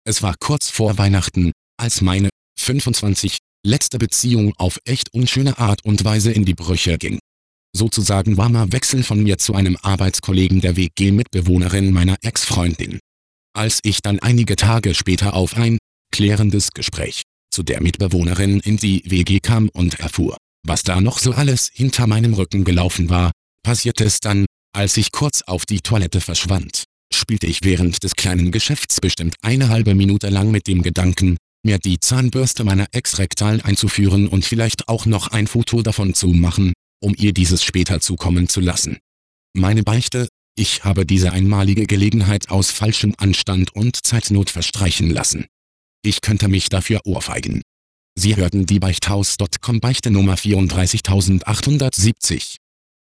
Es war kurz vor Weihnachten, als meine 25 letzte Beziehung auf echt unschöne Art und Weise in die Brüche ging. Sozusagen warmer Wechsel von mir zu einem Arbeitskollegen der WG-Mitbewohnerin meiner Ex-Freundin. Als ich dann einige Tage später auf ein klärendes Gespräch zu der Mitbewohnerin in die WG kam und erfuhr, was da noch so alles hinter meinem Rücken gelaufen war, passierte es dann, als ich kurz auf die Toilette verschwand, spielte ich während des kleinen Geschäfts bestimmt eine halbe Minute lang mit dem Gedanken, mir die Zahnbürste meiner Ex rektal einzuführen und vielleicht auch noch ein Foto davon zu machen, um ihr dieses später zukommen zu lassen. Meine Beichte: Ich habe diese einmalige Gelegenheit aus falschem Anstand und Zeitnot verstreichen lassen. Ich könnte mich dafür ohrfeigen. Sie hörten die Beichthaus.com Beichte Nummer 34870.